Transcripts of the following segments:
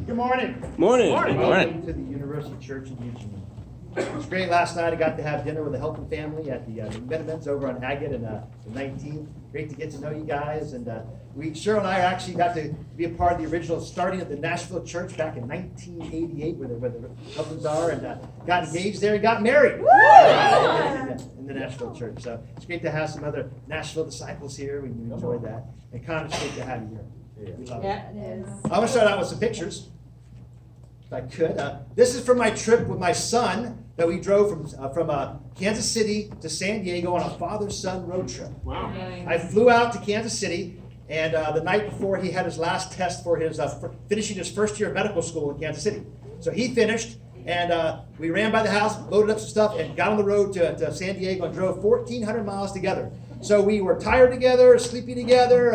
Good morning. Morning. Welcome to the University Church in Eugene. It was great last night. I got to have dinner with the Helton family at the Minimans over on Agate and the 19th. Great to get to know you guys. And Cheryl and I actually got to be a part of the original starting of the Nashville Church back in 1988, where the Heltons are, and got engaged there and got married in the Nashville Church. So it's great to have some other Nashville disciples here. We enjoyed that. And Connor, it's great to have you here. We love it. Yeah, it is. I'm going to start out with some pictures, if I could. This is from my trip with my son that we drove from Kansas City to San Diego on a father-son road trip. Wow. I flew out to Kansas City, and the night before he had his last test for his finishing his first year of medical school in Kansas City. So he finished, and we ran by the house, loaded up some stuff, and got on the road to San Diego and drove 1,400 miles together. So we were tired together, sleepy together,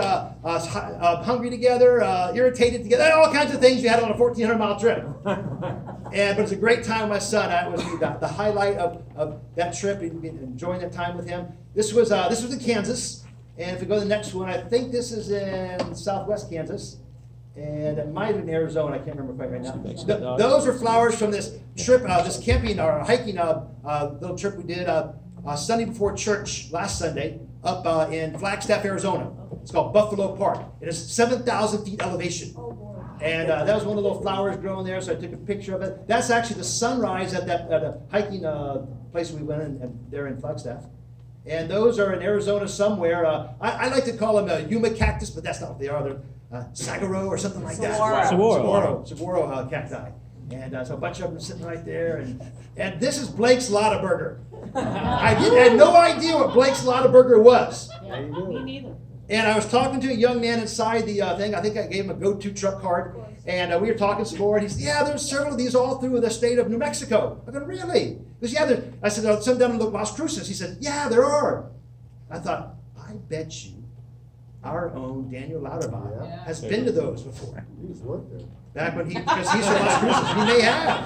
hungry together, irritated together, all kinds of things you had on a 1,400-mile trip. But it was a great time with my son. That was the highlight of that trip, enjoying that time with him. This was in Kansas, and if we go to the next one, I think this is in southwest Kansas, and it might have been Arizona. I can't remember quite right now. Those are flowers from this trip, this camping or hiking little trip we did Sunday before church last Sunday up in Flagstaff, Arizona. It's called Buffalo Park. It is 7,000 feet elevation. And that was one of the little flowers growing there, so I took a picture of it. That's actually the sunrise at that hiking place we went in there in Flagstaff. And those are in Arizona somewhere. I like to call them a Yuma cactus, but that's not what they are. They're saguaro or something like that. Saguaro cacti. And so a bunch of them are sitting right there. And this is Blake's Lotta Burger. I had no idea what Blake's Lotta Burger was. Yeah, me neither. And I was talking to a young man inside the thing. I think I gave him a go-to truck card. And we were talking some more. And he said, yeah, there's several of these all through the state of New Mexico. I go, really? He goes, yeah. I said, some down in Las Cruces. He said, yeah, there are. I thought, I bet you our own Daniel Lauterbach has been to those before. He's worked there. Back when because he's from Las Cruces, he may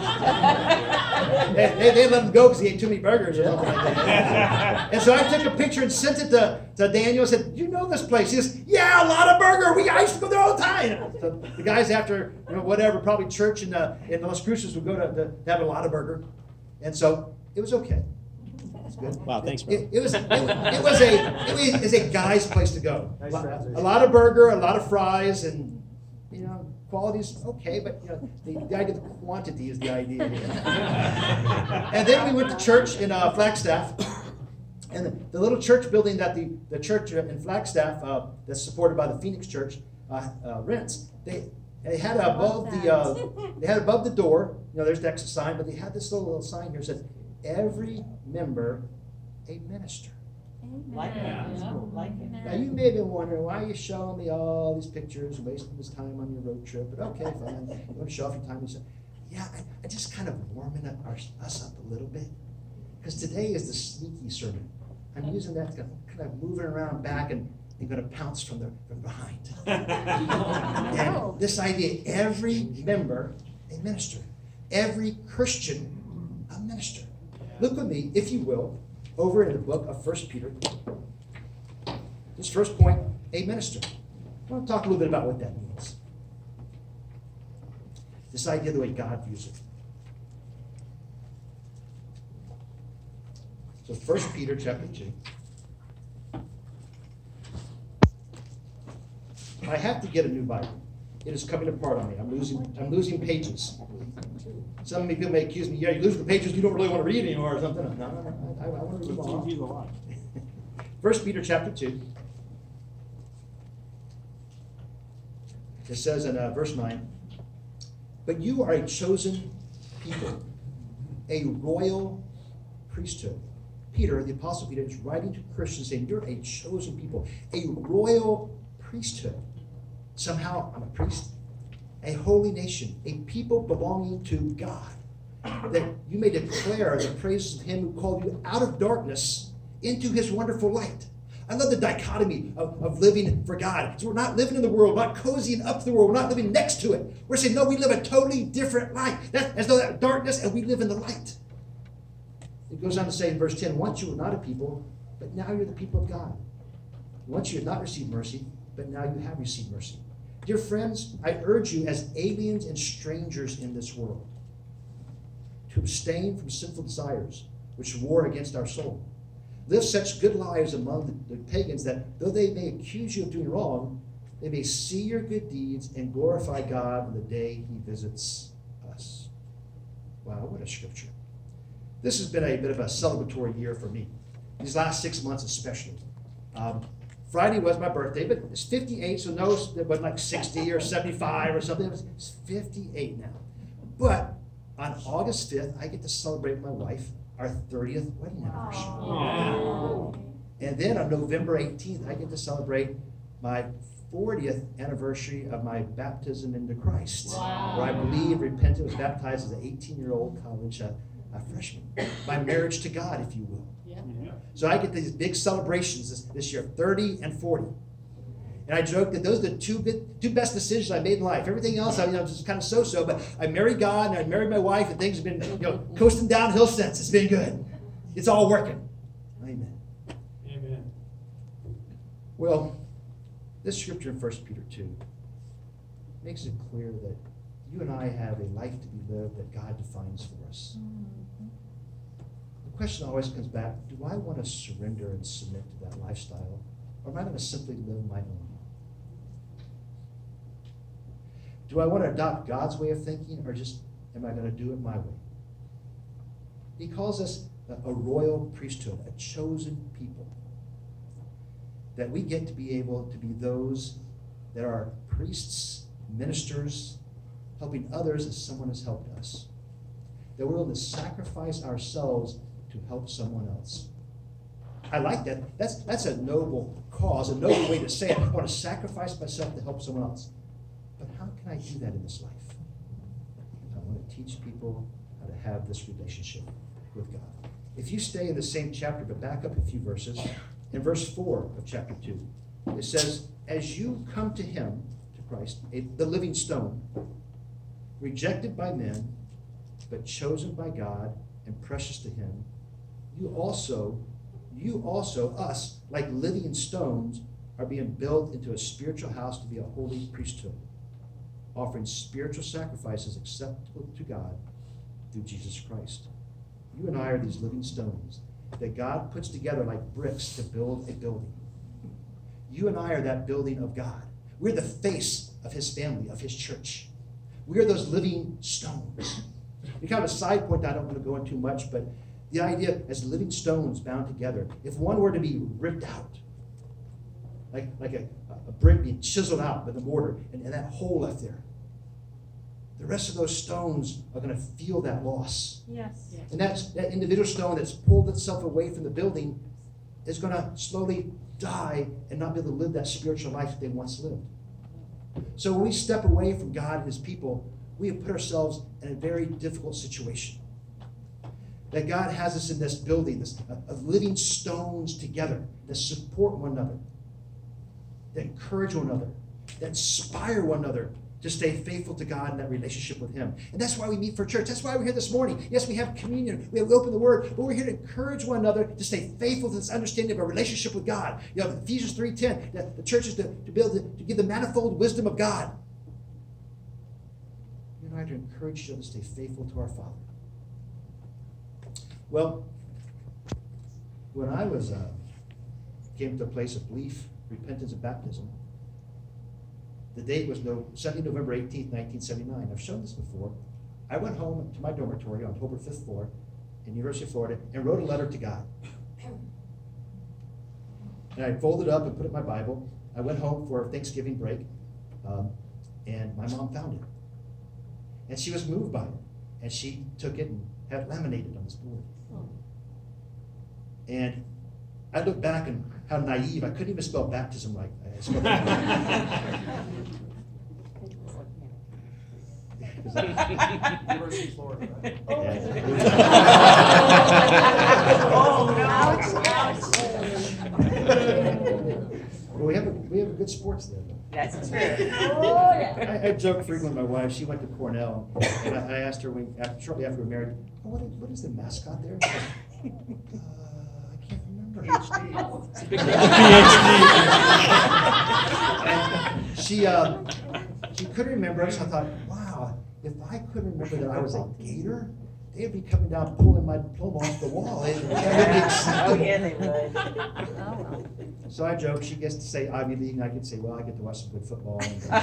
have. They let him go because he ate too many burgers or something like that. And so I took a picture and sent it to Daniel and said, you know this place? He says, yeah, a lot of burger. I used to go there all the time. So the guys after, whatever, probably church in Las Cruces would go to have a lot of burger. And so it was okay. It's good. Wow, thanks, bro. It was a guy's place to go. Nice A transition. lot of burger, a lot of fries, and quality's okay, but the idea, the quantity is the idea here. And then we went to church in Flagstaff, and the little church building that the church in Flagstaff that's supported by the Phoenix Church rents. They had above the door. There's the exit sign, but they had this little sign here that said, "Every member a minister." Like it. Yeah. Like it. Now you may have been wondering, why are you showing me all these pictures, wasting this time on your road trip? But okay, fine. You want to show off your time? Yeah, I just kind of warming us up a little bit. Because today is the sneaky sermon. I'm using that to kind of moving around back and going to pounce from behind. And this idea, every member a minister. Every Christian a minister. Look with me, if you will, over in the book of 1 Peter. This first point, a minister. I want to talk a little bit about what that means. This idea of the way God views it. So 1 Peter chapter 2. I have to get a new Bible. It is coming apart on me. I'm losing pages. Some people may accuse me, you're losing the pages you don't really want to read anymore or something. No. I want to read them all. 1 Peter chapter 2. It says in verse 9, but you are a chosen people, a royal priesthood. Peter, the Apostle Peter, is writing to Christians saying, you're a chosen people, a royal priesthood. Somehow I'm a priest. A holy nation, a people belonging to God, that you may declare the praises of him who called you out of darkness into his wonderful light. I love the dichotomy of living for God. So we're not living in the world, we're not cozying up to the world, we're not living next to it. We're saying, no, we live a totally different life. That's as though that darkness, and we live in the light. It goes on to say in verse 10, once you were not a people, but now you're the people of God. Once you had not received mercy, but now you have received mercy. Dear friends, I urge you as aliens and strangers in this world to abstain from sinful desires which war against our soul. Live such good lives among the pagans that though they may accuse you of doing wrong, they may see your good deeds and glorify God on the day he visits us. Wow, what a scripture. This has been a bit of a celebratory year for me, these last 6 months especially. Friday was my birthday, but it's 58, so no, it wasn't like 60 or 75 or something. It's 58 now. But on August 5th, I get to celebrate with my wife our 30th wedding anniversary. Aww. And then on November 18th, I get to celebrate my 40th anniversary of my baptism into Christ, Wow. where I believe, repented, was baptized as an 18-year-old college freshman. My marriage to God, if you will. Yeah. So I get these big celebrations this year, 30 and 40. And I joke that those are the two best decisions I made in life. Everything else, I just kind of so-so, but I married God and I married my wife, and things have been, coasting downhill since. It's been good. It's all working. Amen. Amen. Well, this scripture in 1 Peter 2 makes it clear that you and I have a life to be lived that God defines for us. The question always comes back, do I want to surrender and submit to that lifestyle, or am I going to simply live my own? Do I want to adopt God's way of thinking, or just am I going to do it my way? He calls us a royal priesthood, a chosen people, that we get to be able to be those that are priests, ministers, helping others as someone has helped us. That we're willing to sacrifice ourselves to help someone else. I like that. That's a noble cause, a noble way to say it. I want to sacrifice myself to help someone else. But how can I do that in this life? I want to teach people how to have this relationship with God. If you stay in the same chapter, but back up a few verses, in verse 4 of chapter 2, it says, as you come to him, to Christ, the living stone, rejected by men, but chosen by God and precious to him, you also, us, like living stones, are being built into a spiritual house to be a holy priesthood, offering spiritual sacrifices acceptable to God through Jesus Christ. You and I are these living stones that God puts together like bricks to build a building. You and I are that building of God. We're the face of his family, of his church. We are those living stones. It's kind of a side point I don't want to go into much, but the idea as living stones bound together, if one were to be ripped out, like a brick being chiseled out with a mortar, and that hole left there, the rest of those stones are going to feel that loss. Yes. And that individual stone that's pulled itself away from the building is going to slowly die and not be able to live that spiritual life that they once lived. So when we step away from God and his people, we have put ourselves in a very difficult situation. That God has us in this building, of living stones together that support one another, that encourage one another, that inspire one another to stay faithful to God in that relationship with him. And that's why we meet for church. That's why we're here this morning. Yes, we have communion. We open the word, but we're here to encourage one another to stay faithful to this understanding of our relationship with God. Ephesians 3:10, that the church is to be able to give the manifold wisdom of God. You and I are to encourage each other to stay faithful to our Father. Well, when I came to a place of belief, repentance, and baptism, the date was Sunday, November 18th, 1979. I've shown this before. I went home to my dormitory on October 5th floor in University of Florida and wrote a letter to God. And I folded it up and put it in my Bible. I went home for Thanksgiving break, and my mom found it. And she was moved by it. And she took it and had it laminated on this board. And I look back and how naive, I couldn't even spell baptism right. I spelled University of Florida, right? Well, we have a good sports there, though. That's true. I joke frequently with my wife. She went to Cornell, and I asked her shortly after we were married, what is the mascot there? She goes, I can't remember. PhD. She couldn't remember it, so I thought, wow, if I couldn't remember that I was a Gator, they'd be coming down pulling my diploma off the wall. That would be Oh, acceptable. yeah, they would. Oh, well. So I joke, she gets to say Ivy League, and I get to say, well, I get to watch some good football.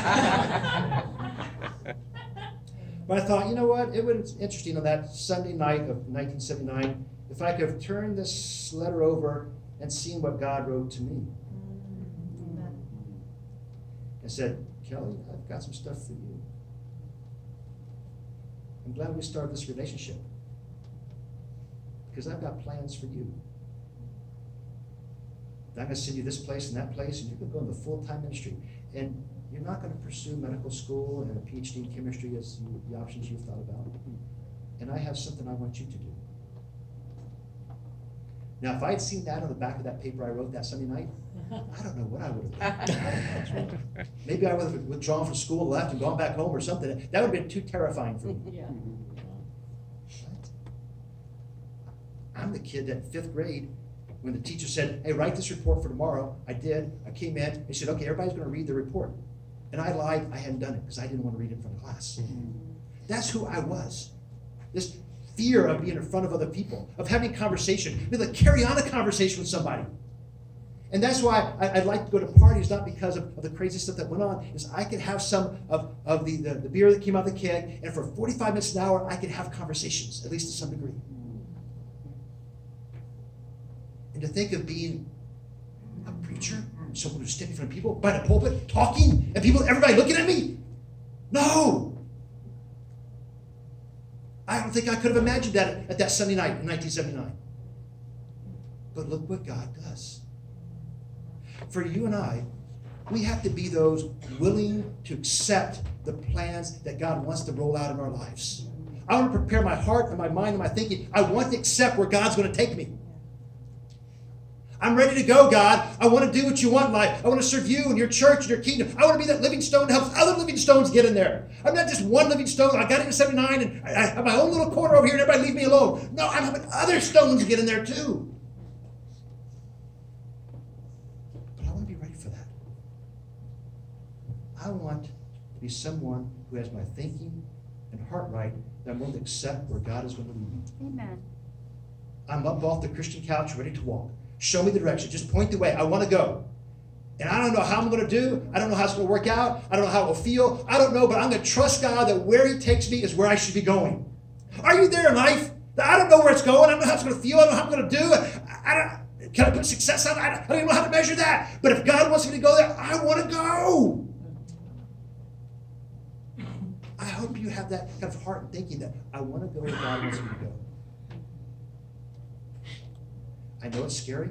But I thought, you know what, it was interesting on that Sunday night of 1979, if I could have turned this letter over and seen what God wrote to me. And said, Kelly, I've got some stuff for you. I'm glad we started this relationship, because I've got plans for you. I'm going to send you this place and that place, and you're going to go into full-time ministry. And you're not going to pursue medical school and a PhD in chemistry as the options you've thought about. And I have something I want you to do. Now, if I had seen that on the back of that paper I wrote that Sunday night, I don't know what I would have done. Maybe I would have withdrawn from school, left, and gone back home or something. That would have been too terrifying for me. Yeah. Right? I'm the kid that in 5th grade, when the teacher said, hey, write this report for tomorrow, I did. I came in and said, okay, everybody's going to read the report. And I lied, I hadn't done it because I didn't want to read it in front of class. That's who I was. This fear of being in front of other people, of having a conversation, be able to carry on a conversation with somebody. And that's why I'd like to go to parties, not because of the crazy stuff that went on, is I could have some of the beer that came out of the keg, and for 45 minutes, an hour, I could have conversations, at least to some degree. And to think of being a preacher, someone who's standing in front of people, by the pulpit, talking, and everybody looking at me? No! I don't think I could have imagined that at that Sunday night in 1979. But look what God does. For you and I, we have to be those willing to accept the plans that God wants to roll out in our lives. I want to prepare my heart and my mind and my thinking. I want to accept where God's going to take me. I'm ready to go, God. I want to do what you want in life. I want to serve you and your church and your kingdom. I want to be that living stone that helps other living stones get in there. I'm not just one living stone. I got into 79 and I have my own little corner over here and everybody leave me alone. No, I'm having other stones get in there too. But I want to be ready for that. I want to be someone who has my thinking and heart right, that I'm willing to accept where God is going to lead me. Amen. I'm up off the Christian couch, ready to walk. Show me the direction. Just point the way. I want to go. And I don't know how I'm going to do. I don't know how it's going to work out. I don't know how it will feel. I don't know, but I'm going to trust God that where he takes me is where I should be going. Are you there in life? I don't know where it's going. I don't know how it's going to feel. I don't know how I'm going to do. Can I put success on it? I don't even know how to measure that. But if God wants me to go there, I want to go. I hope you have that kind of heart and thinking that I want to go where God wants me to go. I know it's scary.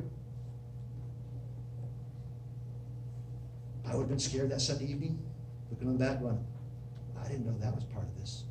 I would have been scared that Sunday evening, looking on that one. I didn't know that was part of this.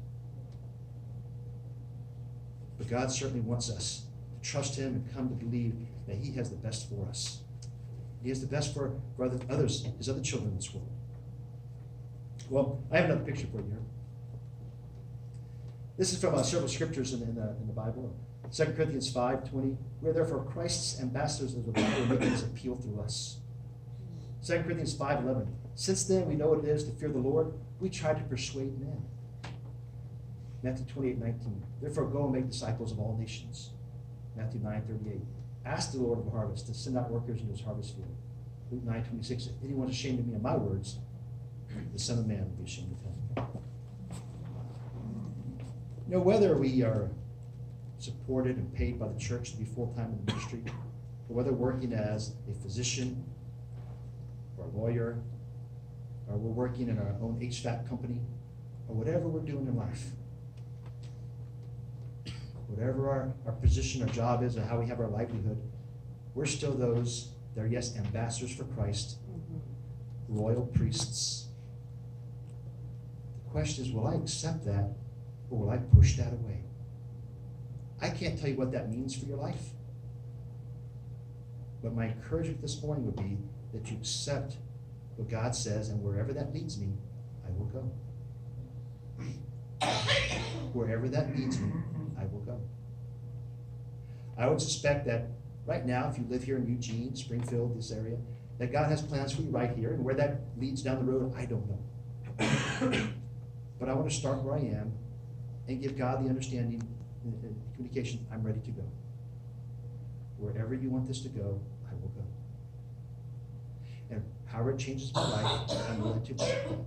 But God certainly wants us to trust him and come to believe that he has the best for us. He has the best for others, his other children in this world. Well, I have another picture for you here. This is from several scriptures in the Bible. 2 Corinthians 5:20, we are therefore Christ's ambassadors of the Bible, making his appeal through us. 2 Corinthians 5:11, since then we know what it is to fear the Lord, we try to persuade men. Matthew 28:19, therefore go and make disciples of all nations. Matthew 9:38, ask the Lord of the harvest to send out workers into his harvest field. Luke 9:26, if anyone is ashamed of me and my words, the Son of Man will be ashamed of him. You know, whether we are supported and paid by the church to be full-time in the ministry, or whether working as a physician or a lawyer, or we're working in our own HVAC company, or whatever we're doing in life, whatever our position, our job is, or how we have our livelihood, we're still those that are, yes, ambassadors for Christ, royal priests. The question is, will I accept that, or will I push that away? I can't tell you what that means for your life. But my encouragement this morning would be that you accept what God says, and wherever that leads me, I will go. Wherever that leads me, I will go. I would suspect that right now, if you live here in Eugene, Springfield, this area, that God has plans for you right here, and where that leads down the road, I don't know. But I want to start where I am and give God the understanding and communication, I'm ready to go. Wherever you want this to go, I will go. And however it changes my life, I'm willing to go.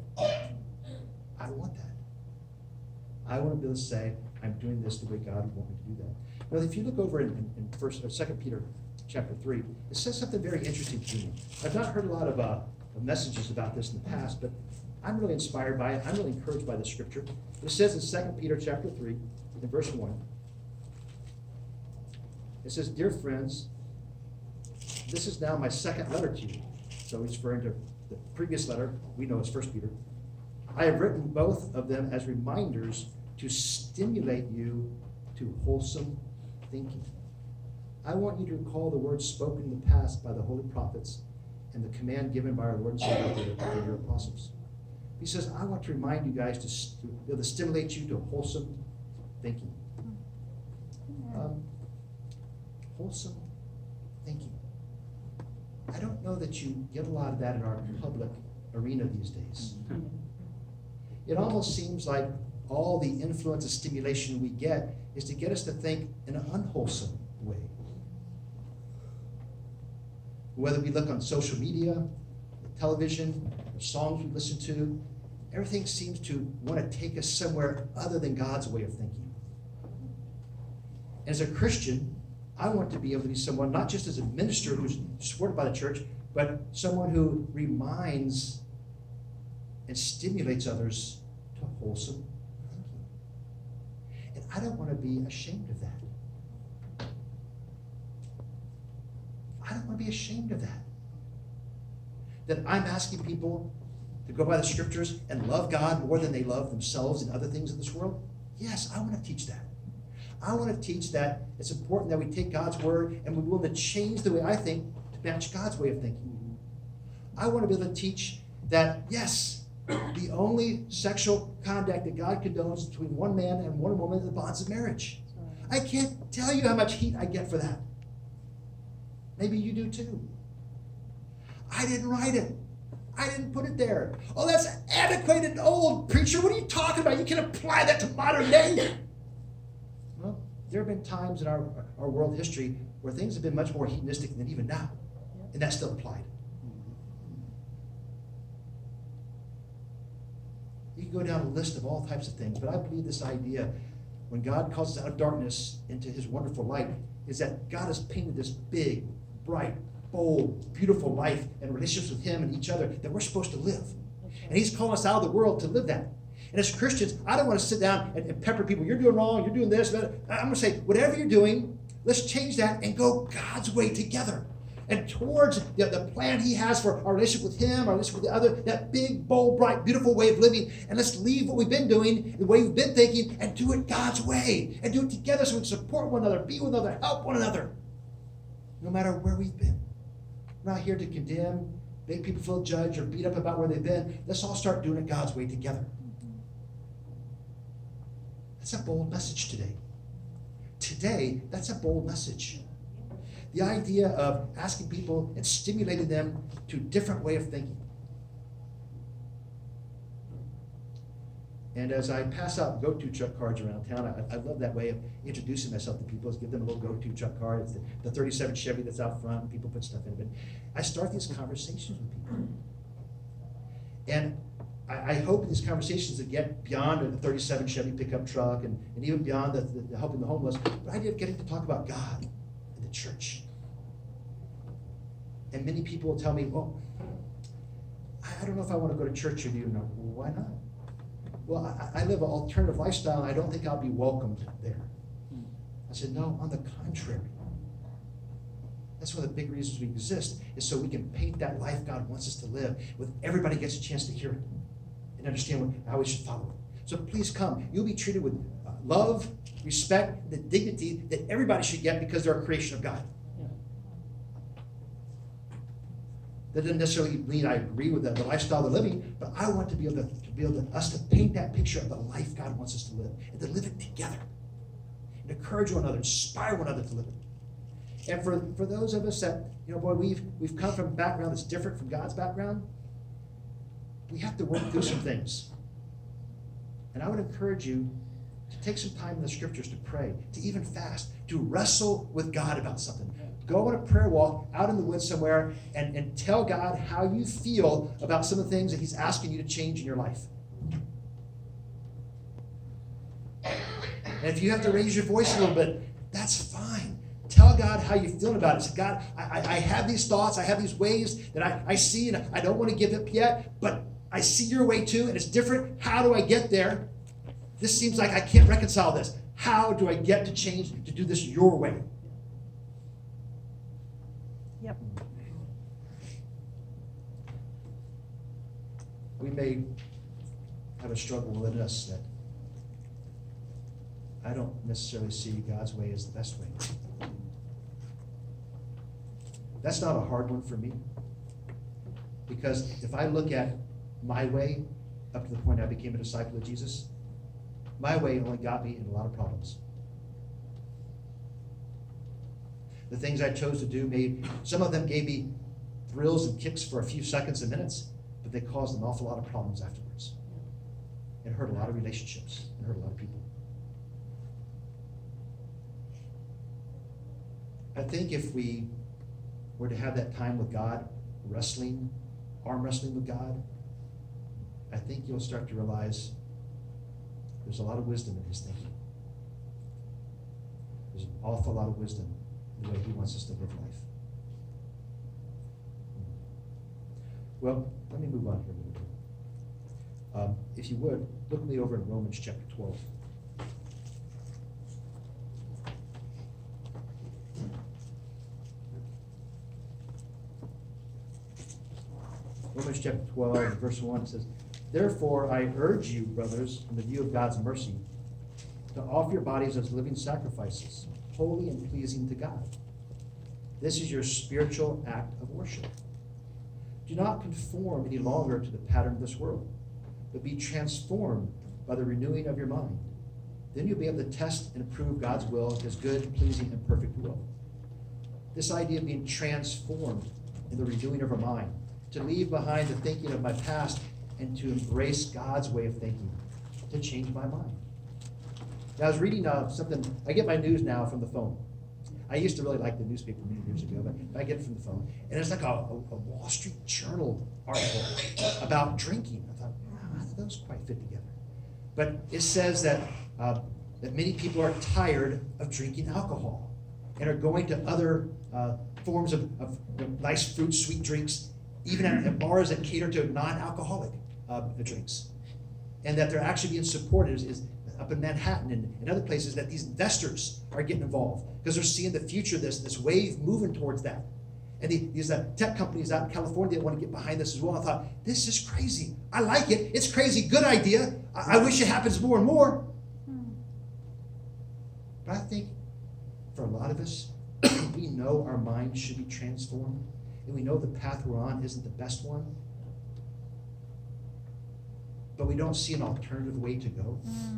I want that. I want to be able to say, I'm doing this the way God would want me to do that. Now, if you look over in 2 Peter chapter 3, it says something very interesting to me. I've not heard a lot of messages about this in the past, but I'm really inspired by it. I'm really encouraged by the scripture. It says in 2 Peter chapter 3, in verse 1, it says, "Dear friends, this is now my second letter to you." So he's referring to the previous letter, we know as 1 Peter. "I have written both of them as reminders to stimulate you to wholesome thinking. I want you to recall the words spoken in the past by the holy prophets and the command given by our Lord and Savior to your apostles." He says, I want to remind you guys to be able to stimulate you to wholesome thinking. Wholesome thinking. I don't know that you get a lot of that in our public arena these days. It almost seems like all the influence and stimulation we get is to get us to think in an unwholesome way. Whether we look on social media, television, the songs we listen to, everything seems to want to take us somewhere other than God's way of thinking. As a Christian, I want to be able to be someone, not just as a minister who's supported by the church, but someone who reminds and stimulates others to wholesome thinking. And I don't want to be ashamed of that. I don't want to be ashamed of that. That I'm asking people to go by the scriptures and love God more than they love themselves and other things in this world. Yes, I want to teach that. I want to teach that it's important that we take God's word and we're willing to change the way I think to match God's way of thinking. I want to be able to teach that, yes, the only sexual conduct that God condones is between one man and one woman in the bonds of marriage. I can't tell you how much heat I get for that. Maybe you do too. I didn't write it. I didn't put it there. Oh, that's antiquated and old, preacher. What are you talking about? You can apply that to modern day. Well, there have been times in our world history where things have been much more hedonistic than even now. And that still applied. You can go down a list of all types of things, but I believe this idea, when God calls us out of darkness into his wonderful light, is that God has painted this big, bright, bold, beautiful life and relationships with him and each other that we're supposed to live. And he's calling us out of the world to live that. And as Christians, I don't want to sit down and pepper people. You're doing wrong. You're doing this. I'm going to say, whatever you're doing, let's change that and go God's way together. And towards the plan he has for our relationship with him, our relationship with the other, that big, bold, bright, beautiful way of living. And let's leave what we've been doing, the way we've been thinking, and do it God's way. And do it together so we can support one another, be one another, help one another. No matter where we've been. We're not here to condemn, make people feel judged, or beat up about where they've been. Let's all start doing it God's way together. That's a bold message today. Today, that's a bold message. The idea of asking people and stimulating them to a different way of thinking. And as I pass out go-to truck cards around town, I love that way of introducing myself to people, is give them a little go-to truck card. It's the 37 Chevy that's out front, and people put stuff in it. But I start these conversations with people. And I hope these conversations that get beyond the 37 Chevy pickup truck and even beyond the helping the homeless, the idea of getting to talk about God and the church. And many people will tell me, well, I don't know if I want to go to church with you. No, well, why not? Well, I live an alternative lifestyle, and I don't think I'll be welcomed there. I said, no, on the contrary. That's one of the big reasons we exist, is so we can paint that life God wants us to live, with everybody gets a chance to hear it and understand how we should follow it. So please come. You'll be treated with love, respect, the dignity that everybody should get because they're a creation of God. That doesn't necessarily mean I agree with the lifestyle they're living, but I want to be able us to paint that picture of the life God wants us to live, and to live it together, and encourage one another, inspire one another to live it. And for those of us that, we've come from a background that's different from God's background, we have to work through some things. And I would encourage you to take some time in the scriptures to pray, to even fast, to wrestle with God about something. Go on a prayer walk out in the woods somewhere and tell God how you feel about some of the things that he's asking you to change in your life. And if you have to raise your voice a little bit, that's fine. Tell God how you're feeling about it. Say, God, I have these thoughts, I have these ways that I see, and I don't want to give up yet, but I see your way too, and it's different. How do I get there? This seems like I can't reconcile this. How do I get to change, to do this your way? Yep. We may have a struggle within us that I don't necessarily see God's way as the best way. That's not a hard one for me. Because if I look at my way up to the point I became a disciple of Jesus, my way only got me in a lot of problems. The things I chose to do, some of them gave me thrills and kicks for a few seconds and minutes, but they caused an awful lot of problems afterwards. It hurt a lot of relationships. It hurt a lot of people. I think if we were to have that time with God, arm wrestling with God, I think you'll start to realize there's a lot of wisdom in his thinking. There's an awful lot of wisdom in the way he wants us to live life. Well, let me move on here a little bit. If you would, look with me over in Romans chapter 12. Romans chapter 12, verse 1, it says, "Therefore I urge you, brothers, in the view of God's mercy, to offer your bodies as living sacrifices, holy and pleasing to God. This is your spiritual act of worship. Do not conform any longer to the pattern of this world, but be transformed by the renewing of your mind. Then you'll be able to test and approve God's will, his good, pleasing, and perfect will." This idea of being transformed in the renewing of our mind, to leave behind the thinking of my past and to embrace God's way of thinking, to change my mind. Now, I was reading something. I get my news now from the phone. I used to really like the newspaper many years ago, but I get it from the phone. And it's like a Wall Street Journal article about drinking. I thought, wow, those quite fit together. But it says that many people are tired of drinking alcohol and are going to other forms of nice fruit, sweet drinks, even at bars that cater to non-alcoholic drinks. And that they're actually being supported is up in Manhattan and other places, that these investors are getting involved because they're seeing the future, this wave moving towards that. And these tech companies out in California want to get behind this as well. I thought, this is crazy. I like it. It's crazy. Good idea. I wish it happens more and more. But I think for a lot of us, we know our minds should be transformed, and we know the path we're on isn't the best one. But we don't see an alternative way to go.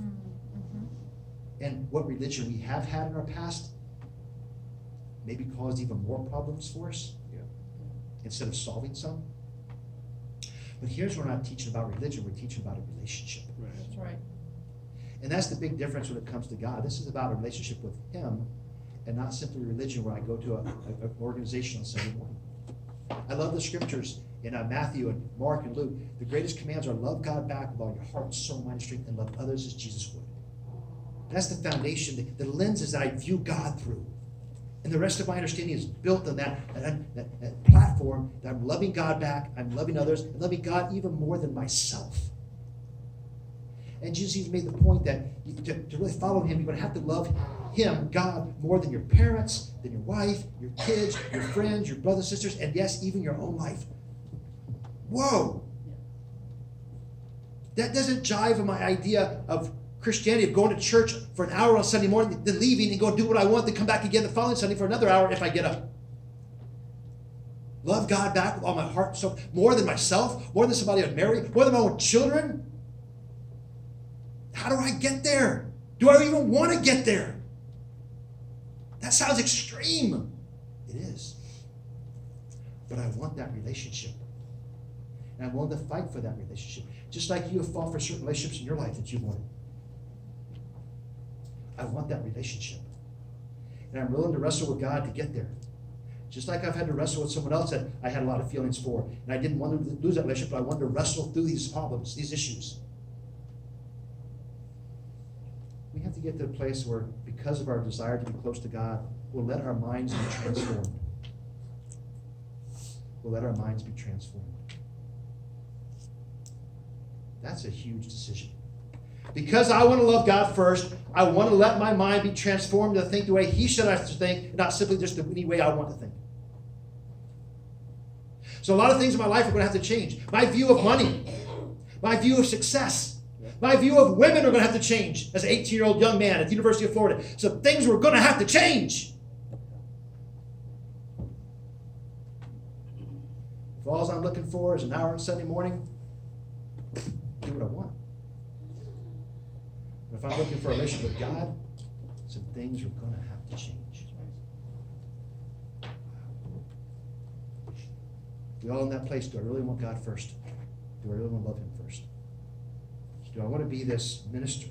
And what religion we have had in our past maybe caused even more problems for us instead of solving some. But here's where we're not teaching about religion, we're teaching about a relationship. That's right. And that's the big difference when it comes to God. This is about a relationship with him and not simply religion where I go to an organization on Sunday morning. I love the scriptures in Matthew and Mark and Luke. The greatest commands are love God back with all your heart, soul, mind, and strength, and love others as Jesus would. That's the foundation, the lenses that I view God through. And the rest of my understanding is built on that platform that I'm loving God back, I'm loving others, and loving God even more than myself. And Jesus made the point that to really follow him, you're going to have to love him, God, more than your parents, than your wife, your kids, your friends, your brothers, sisters, and yes, even your own life. Whoa! That doesn't jive with my idea of Christianity, of going to church for an hour on Sunday morning, then leaving and go do what I want, then come back again the following Sunday for another hour if I get up. Love God back with all my heart, so more than myself, more than somebody I'd marry, more than my own children. How do I get there? Do I even want to get there? That sounds extreme. It is. But I want that relationship. And I'm willing to fight for that relationship. Just like you have fought for certain relationships in your life that you wanted. I want that relationship. And I'm willing to wrestle with God to get there. Just like I've had to wrestle with someone else that I had a lot of feelings for. And I didn't want to lose that relationship, but I wanted to wrestle through these problems, these issues. We have to get to a place where, because of our desire to be close to God, we'll let our minds be transformed. We'll let our minds be transformed. That's a huge decision. Because I want to love God first, I want to let my mind be transformed to think the way He should have to think, not simply just the any way I want to think. So a lot of things in my life are going to have to change. My view of money, my view of success, my view of women are going to have to change as an 18-year-old young man at the University of Florida. So things were going to have to change. If all I'm looking for is an hour on Sunday morning, do what I want. But if I'm looking for a relationship with God, some things are going to have to change. We all in that place. Do I really want God first? Do I really want to love Him first? Do I want to be this minister,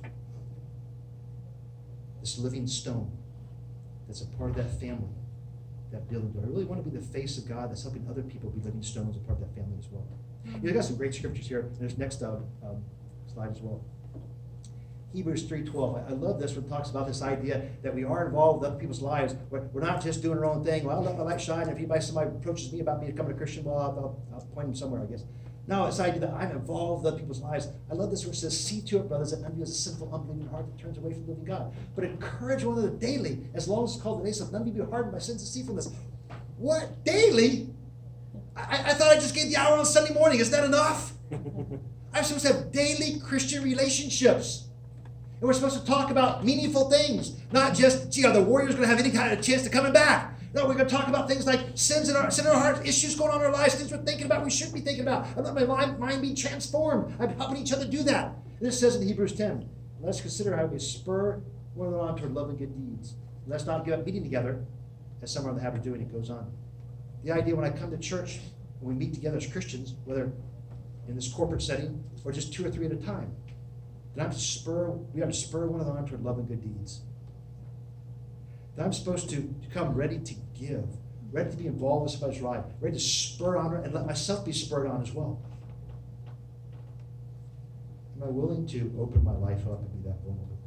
this living stone that's a part of that family, that building? Do I really want to be the face of God that's helping other people be living stones, a part of that family as well? You've got some great scriptures here. There's next slide as well. Hebrews 3:12. I love this when it talks about this idea that we are involved with other people's lives. We're not just doing our own thing. Well, I'll let my light shine. If somebody approaches me about me becoming a Christian, well, I'll point them somewhere, I guess. No, it's the idea that I'm involved with other people's lives. I love this where it says, see to it, brothers, that none of you has a sinful, unbelieving heart that turns away from the living God. But encourage one another daily, as long as it's called the day of none of you be hardened by sins of deceitfulness. What? Daily? I thought I just gave the hour on Sunday morning. Is that enough? I'm supposed to have daily Christian relationships. And we're supposed to talk about meaningful things, not just, gee, are the Warriors going to have any kind of chance to coming back? No, we're going to talk about things like sin in our hearts, issues going on in our lives, things we're thinking about, we should be thinking about. I let my mind be transformed. I'm helping each other do that. And this says in Hebrews 10, let's consider how we spur one another on toward love and good deeds. Let's not give up meeting together, as some are in the habit of doing. It goes on. The idea when I come to church, when we meet together as Christians, whether in this corporate setting or just 2 or 3 at a time, we have to spur one another on toward love and good deeds. That I'm supposed to come ready to give, ready to be involved with somebody's life, ready to spur on and let myself be spurred on as well. Am I willing to open my life up and be that vulnerable?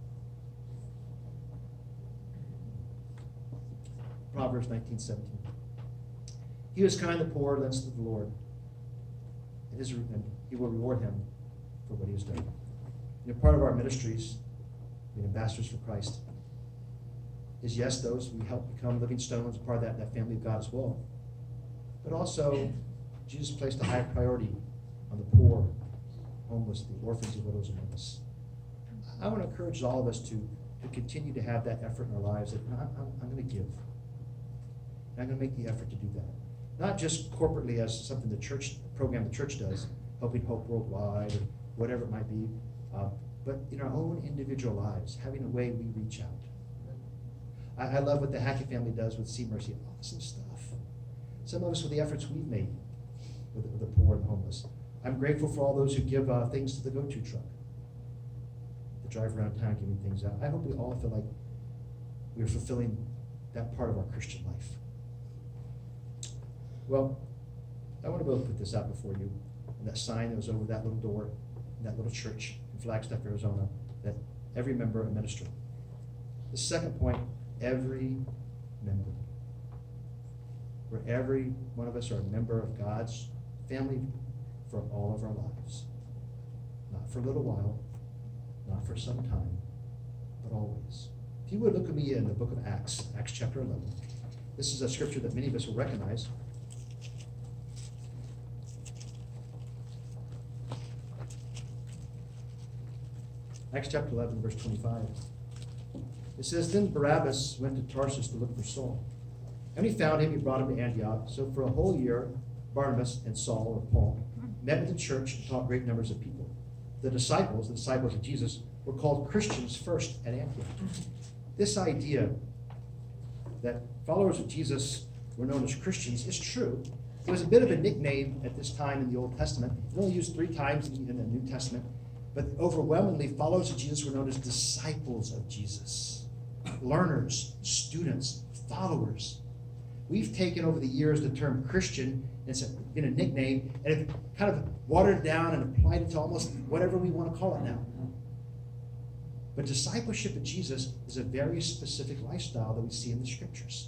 Proverbs 19:17. He who is kind to the poor lends to the Lord, and He will reward him for what he has done. Part of our ministries, being ambassadors for Christ, is yes, those we help become living stones, part of that family of God as well. But also, Jesus placed a high priority on the poor, homeless, the orphans and widows among us. I want to encourage all of us to continue to have that effort in our lives that I'm going to give. I'm going to make the effort to do that. Not just corporately as something the church does, Helping Hope Worldwide or whatever it might be, but in our own individual lives, having a way we reach out. I love what the Hackett family does with See Mercy. Awesome stuff. Some of us with the efforts we've made with the poor and homeless. I'm grateful for all those who give things to the go-to truck, that drive around town giving things out. I hope we all feel like we're fulfilling that part of our Christian life. Well, I want to be able to put this out before you. And that sign that was over that little door in that little church in Flagstaff, Arizona, that every member a minister. The second point, every member. Where every one of us are a member of God's family for all of our lives. Not for a little while, not for some time, but always. If you would look at me in the book of Acts, Acts chapter 11. This is a scripture that many of us will recognize. Acts chapter 11, verse 25. It says, Then Barabbas went to Tarsus to look for Saul. And when he found him, he brought him to Antioch. So for a whole year, Barnabas and Saul, or Paul, met with the church and taught great numbers of people. The disciples of Jesus, were called Christians first at Antioch. This idea that followers of Jesus were known as Christians is true, It was a bit of a nickname at this time in the Old Testament. It only used 3 times in the New Testament. But overwhelmingly, followers of Jesus were known as disciples of Jesus. Learners, students, followers. We've taken over the years the term Christian, it's been a nickname, and have kind of watered it down and applied it to almost whatever we want to call it now. But discipleship of Jesus is a very specific lifestyle that we see in the scriptures.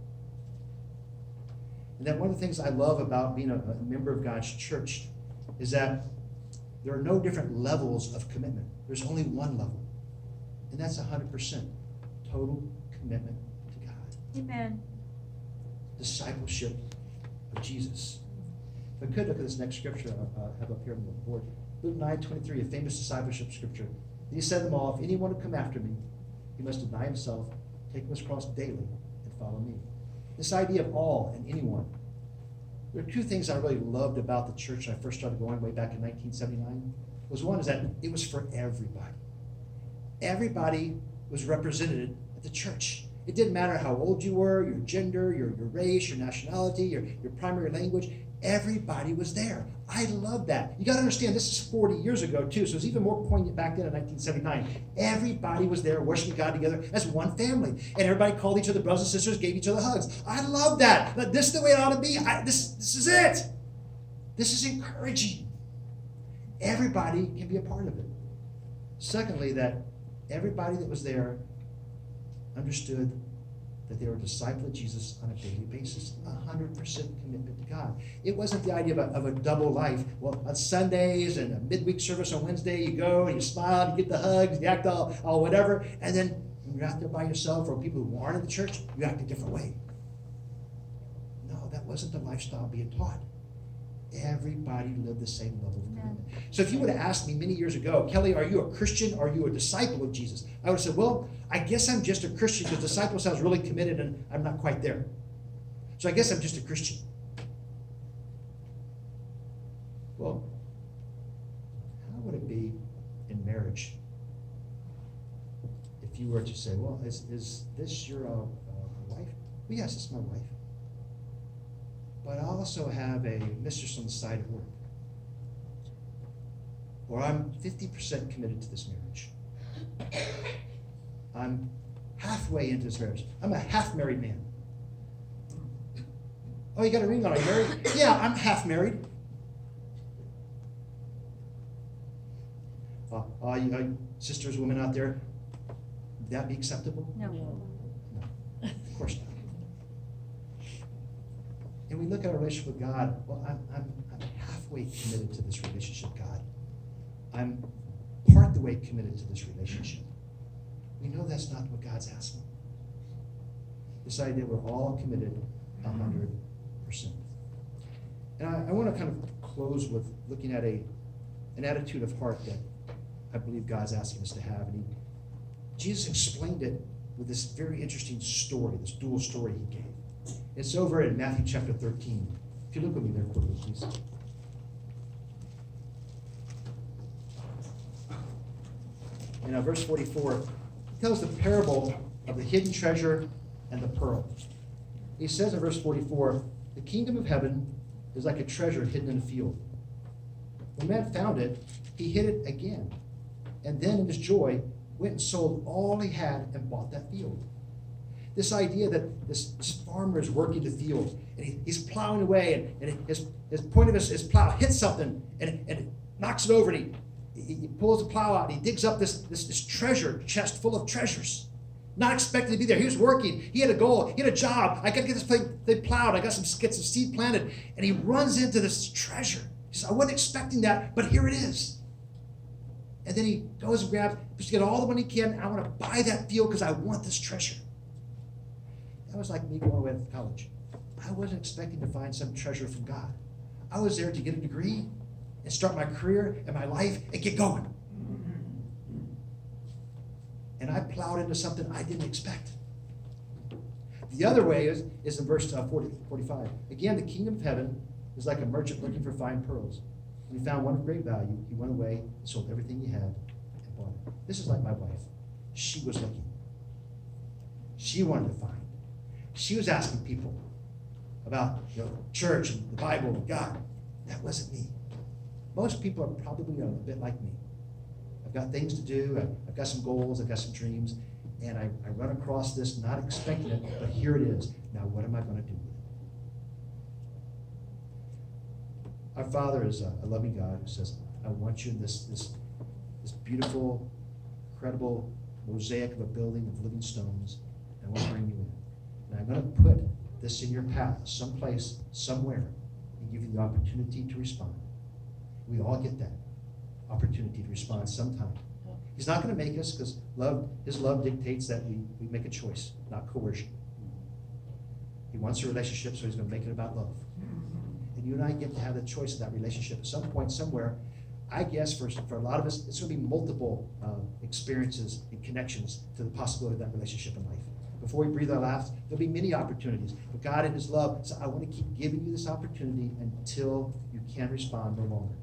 And that one of the things I love about being a member of God's church is that there are no different levels of commitment. There's only one level, and that's 100% total commitment to God. Amen. Discipleship of Jesus. If I could look at this next scripture I have up here on the board. Luke 9:23, a famous discipleship scripture. And he said to them all, if anyone would come after me, he must deny himself, take his cross daily, and follow me. This idea of all and anyone. There are 2 things I really loved about the church when I first started going way back in 1979. One is that it was for everybody. Everybody was represented at the church. It didn't matter how old you were, your gender, your race, your nationality, your primary language. Everybody was there. I love that. You got to understand, this is 40 years ago, too, so it's even more poignant back then in 1979. Everybody was there worshiping God together as one family. And everybody called each other brothers and sisters, gave each other hugs. I love that. But this is the way it ought to be. This is it. This is encouraging. Everybody can be a part of it. Secondly, that everybody that was there understood that they were a disciple of Jesus on a daily basis, 100% commitment to God. It wasn't the idea of a double life. Well, on Sundays and a midweek service on Wednesday, you go and you smile, and you get the hugs, you act all whatever, and then when you're out there by yourself, or people who aren't in the church, you act a different way. No, that wasn't the lifestyle being taught. Everybody lived the same level of commitment. So if you would have asked me many years ago, Kelly, are you a Christian or are you a disciple of Jesus? I would have said, well, I guess I'm just a Christian because disciple sounds really committed and I'm not quite there. So I guess I'm just a Christian. Well, how would it be in marriage if you were to say, well, is this your wife? Well, yes, it's my wife. But I also have a mistress on the side at work. Or I'm 50% committed to this marriage. I'm halfway into this marriage. I'm a half-married man. Oh, you got a ring on. Are you married? Yeah, I'm half-married. You sisters, women out there, would that be acceptable? No. No, of course not. And we look at our relationship with God, well, I'm halfway committed to this relationship, God. I'm part the way committed to this relationship. We know that's not what God's asking. This idea we're all committed 100%. And I want to kind of close with looking at an attitude of heart that I believe God's asking us to have. And Jesus explained it with this very interesting story, this dual story he gave. It's over in Matthew chapter 13. If you look with me there quickly, please. In verse 44, he tells the parable of the hidden treasure and the pearl. He says in verse 44, the kingdom of heaven is like a treasure hidden in a field. When man found it, he hid it again. And then in his joy, went and sold all he had and bought that field. This idea that this farmer is working the field, and he's plowing away, and his point of his plow hits something, and it knocks it over, and he pulls the plow out, and he digs up this treasure chest full of treasures. Not expecting to be there. He was working. He had a goal. He had a job. I got to get this thing plowed. I got get some seed planted. And he runs into this treasure. He says, I wasn't expecting that, but here it is. And then he goes and grabs, just get all the money he can. I want to buy that field because I want this treasure. That was like me going away to college. I wasn't expecting to find some treasure from God. I was there to get a degree and start my career and my life and get going. And I plowed into something I didn't expect. The other way is in verse 45. Again, the kingdom of heaven is like a merchant looking for fine pearls. When he found one of great value, he went away and sold everything he had and bought it. This is like my wife. She was looking. She wanted to find. She was asking people, about church and the Bible and God. That wasn't me. Most people are probably a bit like me. I've got things to do, I've got some goals, I've got some dreams, and I run across this not expecting it, but here it is. Now what am I going to do with it? Our Father is a loving God who says, I want you in this beautiful, incredible mosaic of a building of living stones, and I want to bring you in. And I'm going to put this in your path, someplace, somewhere, and give you the opportunity to respond. We all get that opportunity to respond sometime. He's not going to make us, because His love dictates that we make a choice, not coercion. He wants a relationship, so He's going to make it about love. And you and I get to have the choice of that relationship at some point, somewhere. I guess for a lot of us, it's going to be multiple experiences and connections to the possibility of that relationship in life. Before we breathe our last, there'll be many opportunities. But God in His love says, I want to keep giving you this opportunity until you can respond no longer.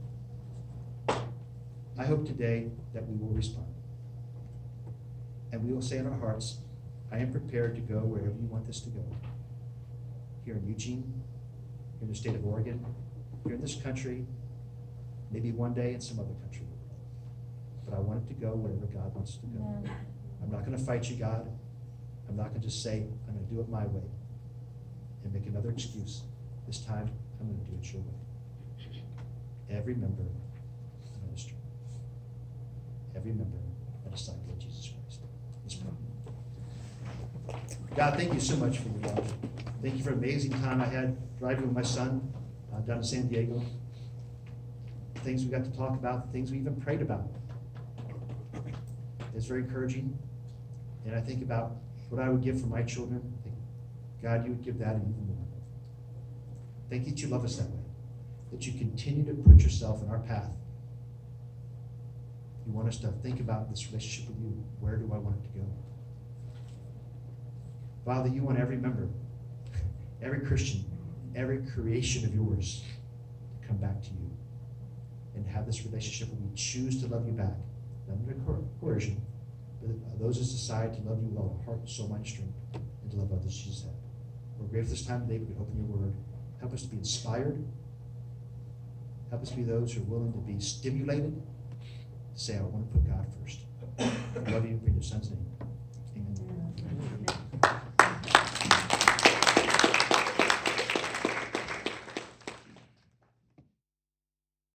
I hope today that we will respond. And we will say in our hearts, I am prepared to go wherever you want this to go. Here in Eugene, here in the state of Oregon, here in this country, maybe one day in some other country. But I want it to go wherever God wants it to go. Yeah. I'm not going to fight you, God. I'm not going to just say, I'm going to do it my way and make another excuse. This time, I'm going to do it your way. Every member of the ministry. Every member a disciple of Jesus Christ. Let's pray. God, thank you so much for your love. Thank you for an amazing time I had driving with my son down to San Diego. The things we got to talk about, the things we even prayed about. It's very encouraging. And I think about what I would give for my children. I think, God, you would give that and even more. Thank you that you love us that way. That you continue to put yourself in our path. You want us to think about this relationship with you. Where do I want it to go? Father, you want every member, every Christian, every creation of yours to come back to you and have this relationship where we choose to love you back, not under coercion, but those who decide to love you with all our heart, soul, mind, and strength, and to love others as Jesus said. We're grateful this time today we can open your word. Help us to be inspired. Help us be those who are willing to be stimulated to say, I want to put God first. I love you in your son's name.